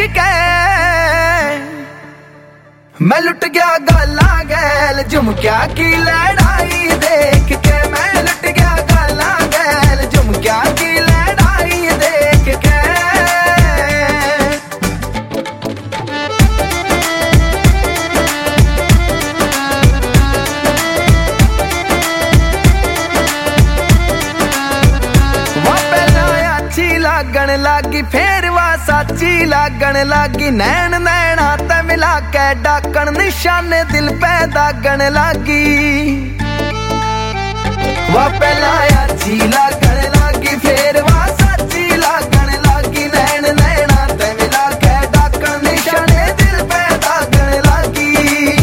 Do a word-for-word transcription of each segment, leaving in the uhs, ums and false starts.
के। मैं लुट गया गाला गैल झुमकिया की लड़ाई देख के। मैं लुट गया गाला गैल झुमकिया की लड़ाई देख के। लागण लागी फेर वा साची लागण लागी। नैन नैना ते मिला के डाकण निशाने दिल पे दागण लागी। वा पहला अच्छी लागण लागी फेर वा साची लागण लागी। नैन नैना ते मिला के डाकण निशाने दिल पे दागण लागी।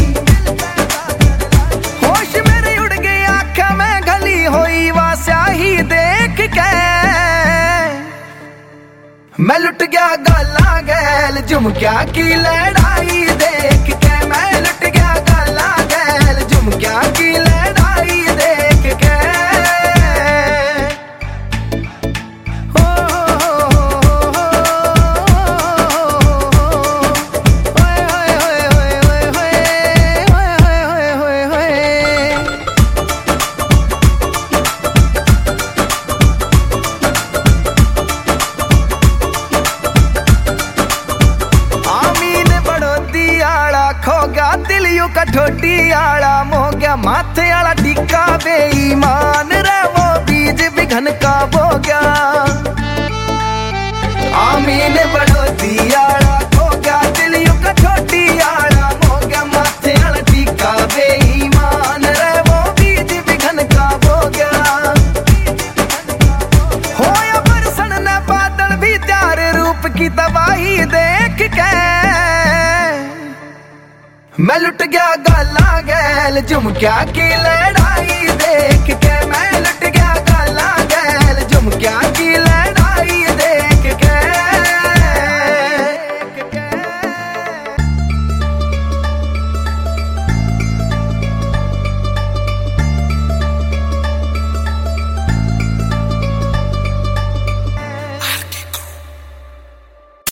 होश मेरे उड़ गई आँखें में गली होई वा स्याही देख के। मैं लुट गया गाला गैल झुमकिया की लड़ाई देख के। मैं लुट गया गाला गैल झुमकिया की लड़ाई देख के। हो खो गया दिल यू कठोटी आला मोह गया। माथे आला टिक्का बेईमान रे वो बीज बिघन का बो गया। आमीन बड़ोती आला खो गया दिल यू कठोटी आला मोह गया। माथे आला टिक्का बेईमान रे वो बीज बिघन का बो गया। होया बरसन ने बादल भी त्यार रूप की तबाही देख के। मैं लुट गया गाला गैल झुमकिया की लड़ाई देख के। मैं लुट गया